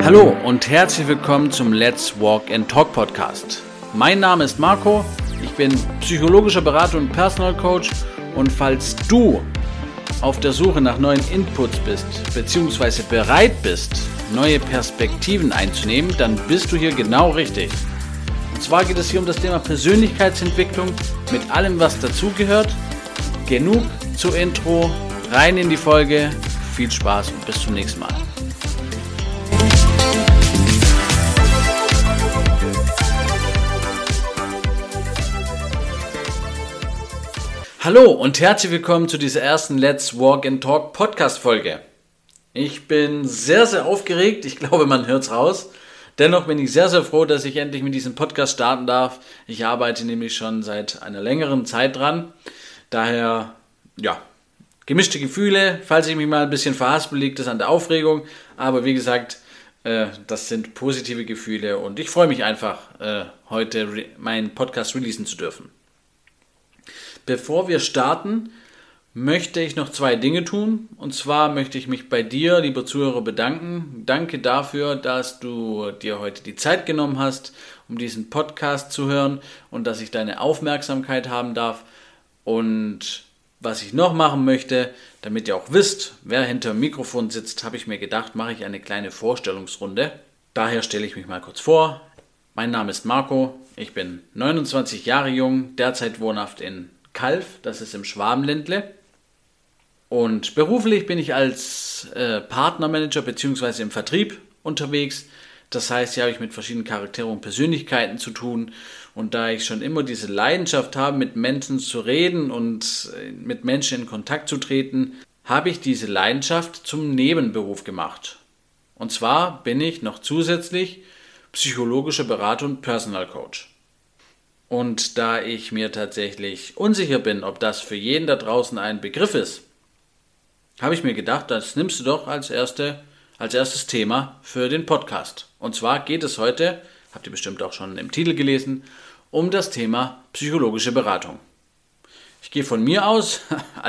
Hallo und herzlich willkommen zum Let's Walk and Talk Podcast. Mein Name ist Marco, ich bin psychologischer Berater und Personal Coach und falls du auf der Suche nach neuen Inputs bist, beziehungsweise bereit bist, neue Perspektiven einzunehmen, dann bist du hier genau richtig. Und zwar geht es hier um das Thema Persönlichkeitsentwicklung mit allem, was dazugehört. Genug zur Intro, rein in die Folge, viel Spaß und bis zum nächsten Mal. Hallo und herzlich willkommen zu dieser ersten Let's Walk and Talk Podcast-Folge. Ich bin sehr, sehr aufgeregt, ich glaube, man hört es raus. Dennoch bin ich sehr, sehr froh, dass ich endlich mit diesem Podcast starten darf. Ich arbeite nämlich schon seit einer längeren Zeit dran. Daher, gemischte Gefühle. Falls ich mich mal ein bisschen verhaspel, liegt es an der Aufregung. Aber wie gesagt, das sind positive Gefühle und ich freue mich einfach, heute meinen Podcast releasen zu dürfen. Bevor wir starten, möchte ich noch 2 Dinge tun. Und zwar möchte ich mich bei dir, lieber Zuhörer, bedanken. Danke dafür, dass du dir heute die Zeit genommen hast, um diesen Podcast zu hören und dass ich deine Aufmerksamkeit haben darf. Und was ich noch machen möchte, damit ihr auch wisst, wer hinter dem Mikrofon sitzt, habe ich mir gedacht, mache ich eine kleine Vorstellungsrunde. Daher stelle ich mich mal kurz vor. Mein Name ist Marco, ich bin 29 Jahre jung, derzeit wohnhaft in Calw, das ist im Schwabenländle. Und beruflich bin ich als Partnermanager bzw. im Vertrieb unterwegs. Das heißt, hier habe ich mit verschiedenen Charakteren und Persönlichkeiten zu tun. Und da ich schon immer diese Leidenschaft habe, mit Menschen zu reden und mit Menschen in Kontakt zu treten, habe ich diese Leidenschaft zum Nebenberuf gemacht. Und zwar bin ich noch zusätzlich psychologischer Berater und Personal Coach. Und da ich mir tatsächlich unsicher bin, ob das für jeden da draußen ein Begriff ist, habe ich mir gedacht, das nimmst du doch als erstes Thema für den Podcast. Und zwar geht es heute, habt ihr bestimmt auch schon im Titel gelesen, um das Thema psychologische Beratung. Ich gehe von mir aus,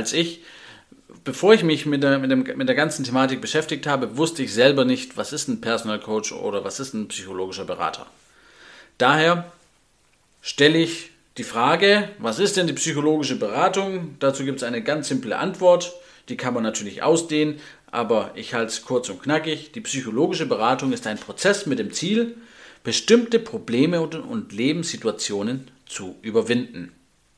bevor ich mich mit der ganzen Thematik beschäftigt habe, wusste ich selber nicht, was ist ein Personal Coach oder was ist ein psychologischer Berater. Daher stelle ich die Frage, was ist denn die psychologische Beratung? Dazu gibt es eine ganz simple Antwort, die kann man natürlich ausdehnen, aber ich halte es kurz und knackig. Die psychologische Beratung ist ein Prozess mit dem Ziel, bestimmte Probleme und Lebenssituationen zu überwinden.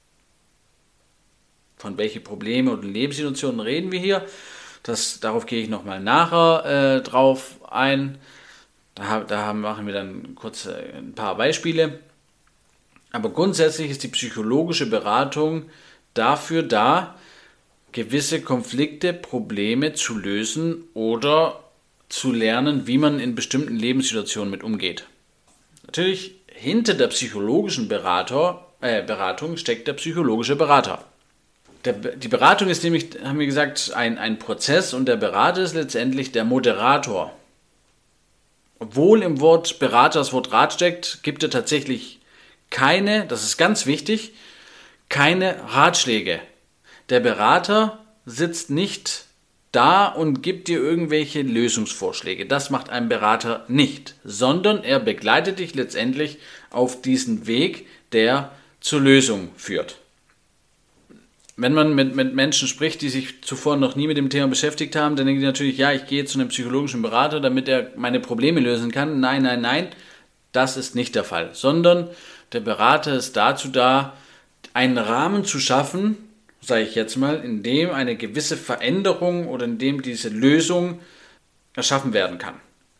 Von welchen Probleme und Lebenssituationen reden wir hier? Darauf gehe ich nochmal nachher drauf ein. Da machen wir dann kurz ein paar Beispiele. Aber grundsätzlich ist die psychologische Beratung dafür da, gewisse Konflikte, Probleme zu lösen oder zu lernen, wie man in bestimmten Lebenssituationen mit umgeht. Natürlich, hinter der psychologischen Beratung steckt der psychologische Berater. Die Beratung ist nämlich, haben wir gesagt, ein Prozess und der Berater ist letztendlich der Moderator. Obwohl im Wort Berater das Wort Rat steckt, gibt er tatsächlich das ist ganz wichtig, keine Ratschläge. Der Berater sitzt nicht da und gibt dir irgendwelche Lösungsvorschläge. Das macht ein Berater nicht, sondern er begleitet dich letztendlich auf diesen Weg, der zur Lösung führt. Wenn man mit Menschen spricht, die sich zuvor noch nie mit dem Thema beschäftigt haben, dann denken die natürlich, ja, ich gehe zu einem psychologischen Berater, damit er meine Probleme lösen kann. Nein, das ist nicht der Fall, sondern der Berater ist dazu da, einen Rahmen zu schaffen, sage ich jetzt mal, in dem eine gewisse Veränderung oder in dem diese Lösung erschaffen werden kann.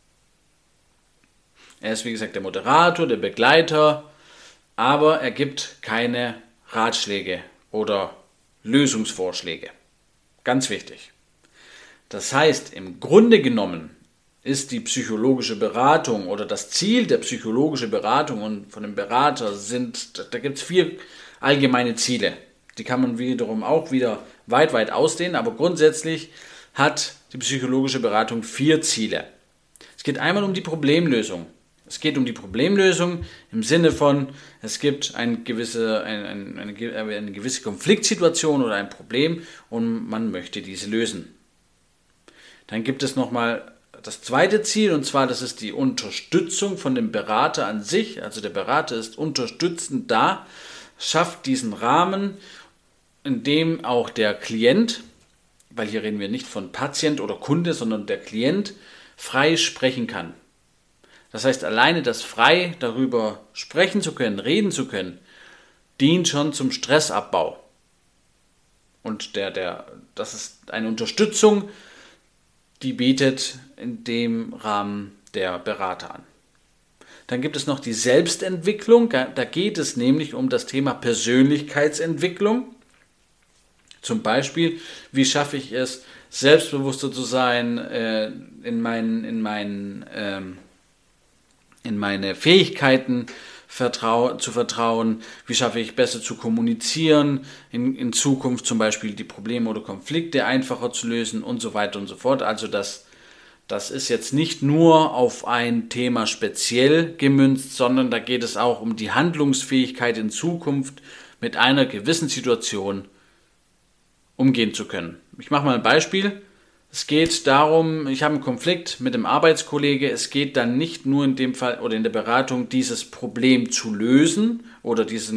Er ist wie gesagt der Moderator, der Begleiter, aber er gibt keine Ratschläge oder Lösungsvorschläge. Ganz wichtig. Das heißt, im Grunde genommen ist die psychologische Beratung oder das Ziel der psychologischen Beratung und von dem Berater da gibt es 4 allgemeine Ziele. Die kann man wiederum auch wieder weit ausdehnen, aber grundsätzlich hat die psychologische Beratung 4 Ziele. Es geht einmal um die Problemlösung. Es geht um die Problemlösung im Sinne von, es gibt eine gewisse Konfliktsituation oder ein Problem und man möchte diese lösen. Dann gibt es nochmal das zweite Ziel, und zwar das ist die Unterstützung von dem Berater an sich. Also der Berater ist unterstützend da, schafft diesen Rahmen, in dem auch der Klient, weil hier reden wir nicht von Patient oder Kunde, sondern der Klient frei sprechen kann. Das heißt, alleine das frei darüber sprechen zu können, reden zu können, dient schon zum Stressabbau. Und das ist eine Unterstützung, die bietet in dem Rahmen der Berater an. Dann gibt es noch die Selbstentwicklung. Da geht es nämlich um das Thema Persönlichkeitsentwicklung. Zum Beispiel, wie schaffe ich es, selbstbewusster zu sein, in meine Fähigkeiten zu vertrauen, wie schaffe ich besser zu kommunizieren, in Zukunft zum Beispiel die Probleme oder Konflikte einfacher zu lösen und so weiter und so fort. Also das ist jetzt nicht nur auf ein Thema speziell gemünzt, sondern da geht es auch um die Handlungsfähigkeit in Zukunft mit einer gewissen Situation umgehen zu können. Ich mache mal ein Beispiel. Es geht darum, ich habe einen Konflikt mit einem Arbeitskollege. Es geht dann nicht nur in dem Fall oder in der Beratung, dieses Problem zu lösen oder dieser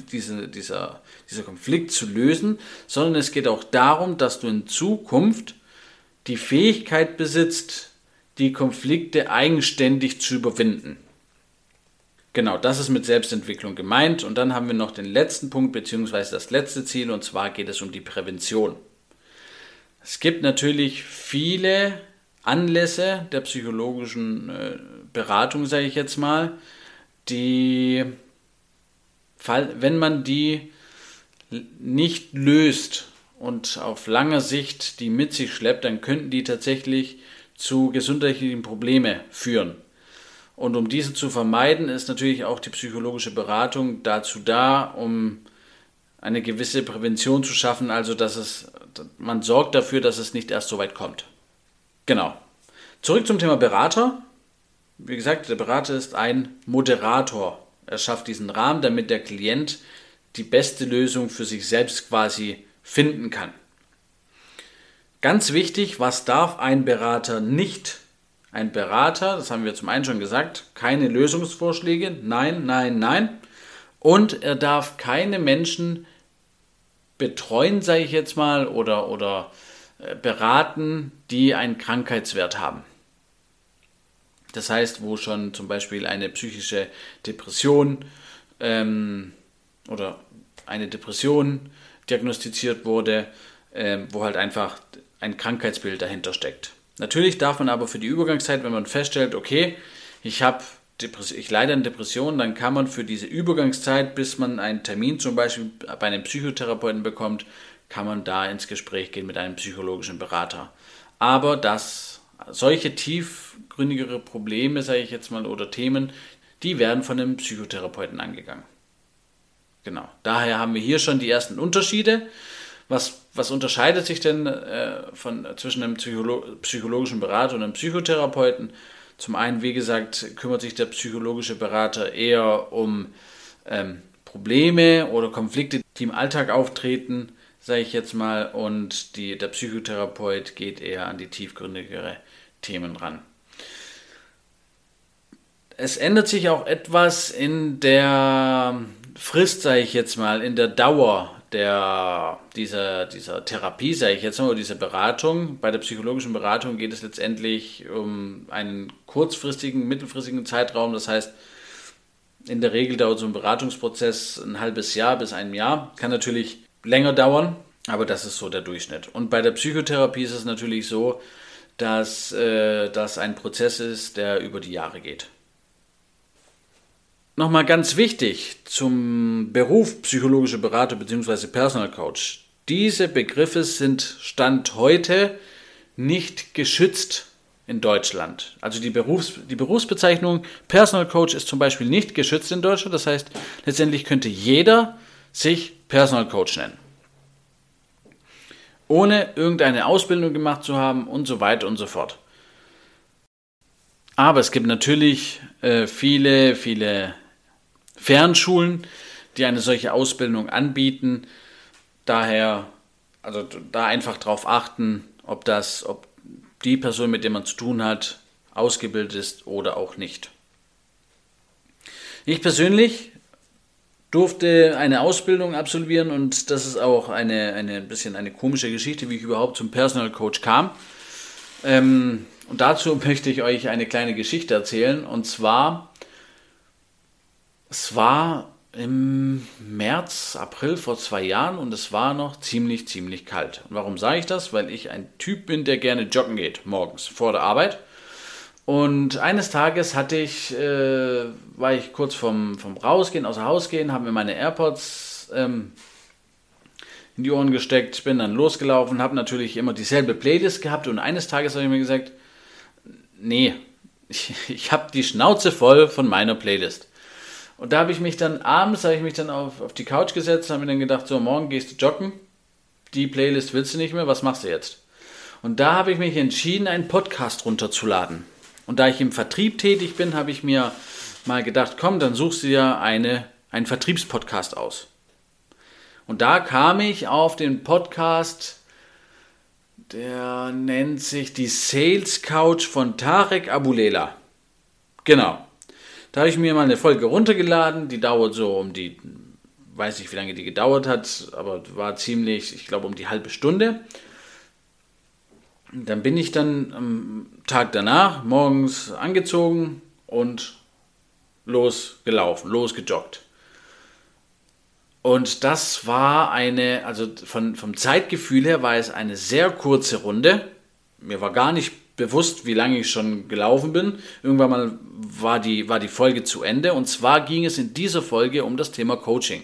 Konflikt zu lösen, sondern es geht auch darum, dass du in Zukunft die Fähigkeit besitzt, die Konflikte eigenständig zu überwinden. Genau, das ist mit Selbstentwicklung gemeint. Und dann haben wir noch den letzten Punkt bzw. das letzte Ziel, und zwar geht es um die Prävention. Es gibt natürlich viele Anlässe der psychologischen Beratung, sage ich jetzt mal, die, wenn man die nicht löst und auf lange Sicht die mit sich schleppt, dann könnten die tatsächlich zu gesundheitlichen Problemen führen. Und um diese zu vermeiden, ist natürlich auch die psychologische Beratung dazu da, um eine gewisse Prävention zu schaffen, also man sorgt dafür, dass es nicht erst so weit kommt. Genau. Zurück zum Thema Berater. Wie gesagt, der Berater ist ein Moderator. Er schafft diesen Rahmen, damit der Klient die beste Lösung für sich selbst quasi finden kann. Ganz wichtig, was darf ein Berater nicht? Ein Berater, das haben wir zum einen schon gesagt, keine Lösungsvorschläge, nein, nein, nein. Und er darf keine Menschen betreuen, sage ich jetzt mal, oder beraten, die einen Krankheitswert haben. Das heißt, wo schon zum Beispiel eine psychische Depression oder eine Depression diagnostiziert wurde, wo halt einfach ein Krankheitsbild dahinter steckt. Natürlich darf man aber für die Übergangszeit, wenn man feststellt, okay, ich leide an Depressionen, dann kann man für diese Übergangszeit, bis man einen Termin zum Beispiel bei einem Psychotherapeuten bekommt, kann man da ins Gespräch gehen mit einem psychologischen Berater. Aber solche tiefgründigere Probleme, sage ich jetzt mal, oder Themen, die werden von einem Psychotherapeuten angegangen. Genau. Daher haben wir hier schon die ersten Unterschiede. Was unterscheidet sich denn zwischen einem psychologischen Berater und einem Psychotherapeuten? Zum einen, wie gesagt, kümmert sich der psychologische Berater eher um Probleme oder Konflikte, die im Alltag auftreten, sage ich jetzt mal, und der Psychotherapeut geht eher an die tiefgründigere Themen ran. Es ändert sich auch etwas in der Frist, sage ich jetzt mal, in der Dauer dieser Therapie, sage ich jetzt mal, oder dieser Beratung. Bei der psychologischen Beratung geht es letztendlich um einen kurzfristigen, mittelfristigen Zeitraum. Das heißt, in der Regel dauert so ein Beratungsprozess ein halbes Jahr bis ein Jahr. Kann natürlich länger dauern, aber das ist so der Durchschnitt. Und bei der Psychotherapie ist es natürlich so, dass das ein Prozess ist, der über die Jahre geht. Nochmal ganz wichtig zum Beruf psychologische Berater bzw. Personal Coach. Diese Begriffe sind Stand heute nicht geschützt in Deutschland. Also die Berufsbezeichnung Personal Coach ist zum Beispiel nicht geschützt in Deutschland. Das heißt, letztendlich könnte jeder sich Personal Coach nennen. Ohne irgendeine Ausbildung gemacht zu haben und so weiter und so fort. Aber es gibt natürlich viele Fernschulen, die eine solche Ausbildung anbieten. Daher, also da einfach drauf achten, ob die Person, mit der man zu tun hat, ausgebildet ist oder auch nicht. Ich persönlich durfte eine Ausbildung absolvieren und das ist auch eine bisschen eine komische Geschichte, wie ich überhaupt zum Personal Coach kam. Und dazu möchte ich euch eine kleine Geschichte erzählen. Und zwar, es war im März, April vor 2 Jahren und es war noch ziemlich kalt. Und warum sage ich das? Weil ich ein Typ bin, der gerne joggen geht, morgens vor der Arbeit. Und eines Tages war ich kurz vom Rausgehen, außer Haus gehen, habe mir meine AirPods in die Ohren gesteckt, bin dann losgelaufen, habe natürlich immer dieselbe Playlist gehabt und eines Tages habe ich mir gesagt, nee, ich habe die Schnauze voll von meiner Playlist. Und da habe ich mich dann abends auf die Couch gesetzt und habe mir dann gedacht, so morgen gehst du joggen, die Playlist willst du nicht mehr, was machst du jetzt? Und da habe ich mich entschieden, einen Podcast runterzuladen. Und da ich im Vertrieb tätig bin, habe ich mir mal gedacht, komm, dann suchst du dir einen Vertriebspodcast aus. Und da kam ich auf den Podcast, der nennt sich die Sales Couch von Tarek Aboulela. Genau. Da habe ich mir mal eine Folge runtergeladen, die dauert so weiß nicht wie lange die gedauert hat, aber war ziemlich, ich glaube um die halbe Stunde. Dann bin ich dann am Tag danach morgens angezogen und losgejoggt. Und das war vom Zeitgefühl her war es eine sehr kurze Runde. Mir war gar nicht bewusst, wie lange ich schon gelaufen bin. Irgendwann mal war die Folge zu Ende. Und zwar ging es in dieser Folge um das Thema Coaching.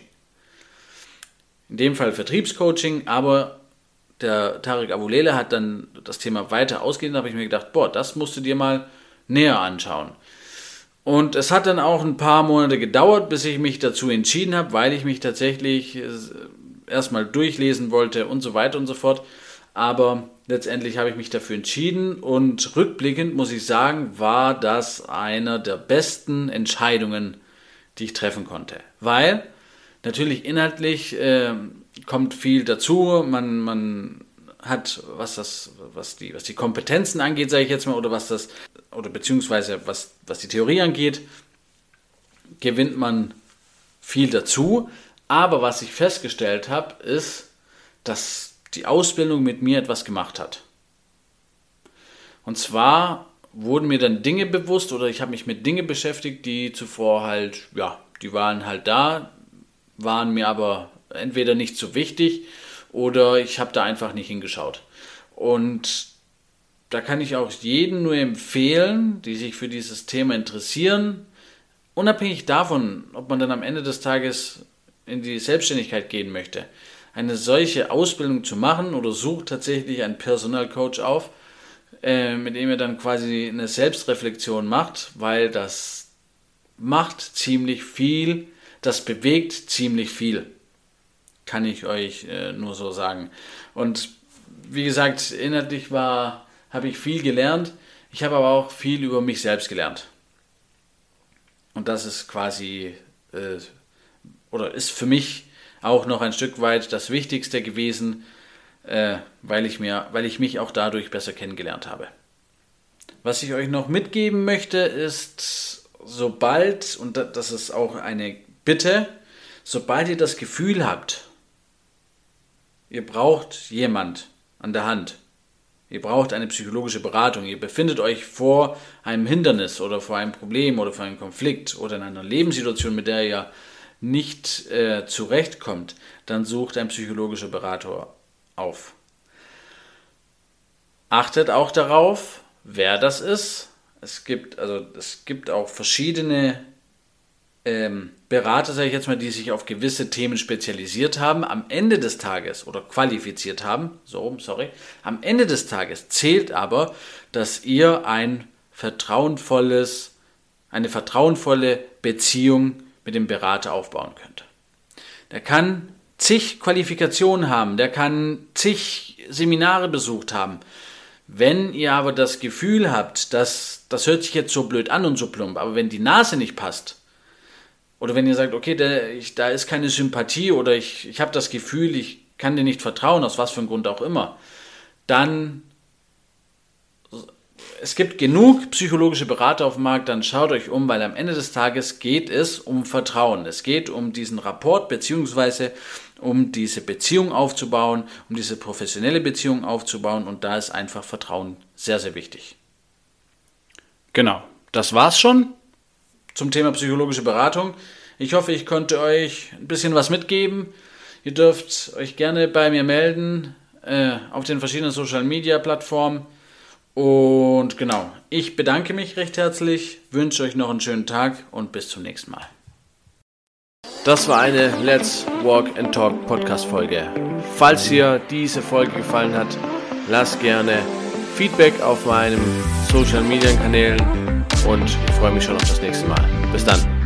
In dem Fall Vertriebscoaching, aber der Tarek Aboulela hat dann das Thema weiter ausgehend, da habe ich mir gedacht, das musst du dir mal näher anschauen. Und es hat dann auch ein paar Monate gedauert, bis ich mich dazu entschieden habe, weil ich mich tatsächlich erstmal durchlesen wollte und so weiter und so fort. Aber letztendlich habe ich mich dafür entschieden und rückblickend muss ich sagen, war das einer der besten Entscheidungen, die ich treffen konnte. Weil natürlich inhaltlich kommt viel dazu, man hat, was die Kompetenzen angeht, sage ich jetzt mal, beziehungsweise was die Theorie angeht, gewinnt man viel dazu. Aber was ich festgestellt habe, ist, dass die Ausbildung mit mir etwas gemacht hat. Und zwar wurden mir dann Dinge bewusst oder ich habe mich mit Dingen beschäftigt, die zuvor die waren halt da, waren mir aber entweder nicht so wichtig oder ich habe da einfach nicht hingeschaut. Und da kann ich auch jedem nur empfehlen, die sich für dieses Thema interessieren, unabhängig davon, ob man dann am Ende des Tages in die Selbstständigkeit gehen möchte, eine solche Ausbildung zu machen oder sucht tatsächlich einen Personal Coach auf, mit dem ihr dann quasi eine Selbstreflexion macht, weil das macht ziemlich viel, das bewegt ziemlich viel. Kann ich euch nur so sagen. Und wie gesagt, inhaltlich habe ich viel gelernt. Ich habe aber auch viel über mich selbst gelernt. Und das ist quasi, ist für mich auch noch ein Stück weit das Wichtigste gewesen, weil ich mich auch dadurch besser kennengelernt habe. Was ich euch noch mitgeben möchte, ist, und das ist auch eine Bitte, sobald ihr das Gefühl habt, ihr braucht jemand an der Hand, ihr braucht eine psychologische Beratung, ihr befindet euch vor einem Hindernis oder vor einem Problem oder vor einem Konflikt oder in einer Lebenssituation, mit der ihr nicht zurechtkommt, dann sucht ein psychologischer Berater auf. Achtet auch darauf, wer das ist. Es gibt auch verschiedene Berater, sage ich jetzt mal, die sich auf gewisse Themen spezialisiert haben, am Ende des Tages oder qualifiziert haben, am Ende des Tages zählt aber, dass ihr eine vertrauensvolle Beziehung mit dem Berater aufbauen könnt. Der kann zig Qualifikationen haben, der kann zig Seminare besucht haben. Wenn ihr aber das Gefühl habt, dass das hört sich jetzt so blöd an und so plump, aber wenn die Nase nicht passt, oder wenn ihr sagt, okay, da ist keine Sympathie oder ich habe das Gefühl, ich kann dir nicht vertrauen, aus was für einem Grund auch immer, dann es gibt genug psychologische Berater auf dem Markt, dann schaut euch um, weil am Ende des Tages geht es um Vertrauen. Es geht um diesen Rapport beziehungsweise um diese Beziehung aufzubauen, um diese professionelle Beziehung aufzubauen und da ist einfach Vertrauen sehr, sehr wichtig. Genau, das war's schon zum Thema psychologische Beratung. Ich hoffe, ich konnte euch ein bisschen was mitgeben. Ihr dürft euch gerne bei mir melden auf den verschiedenen Social-Media-Plattformen. Und genau, ich bedanke mich recht herzlich, wünsche euch noch einen schönen Tag und bis zum nächsten Mal. Das war eine Let's Walk and Talk Podcast-Folge. Falls dir diese Folge gefallen hat, lasst gerne Feedback auf meinen Social-Media-Kanälen und ich freue mich schon auf das nächste Mal. Bis dann.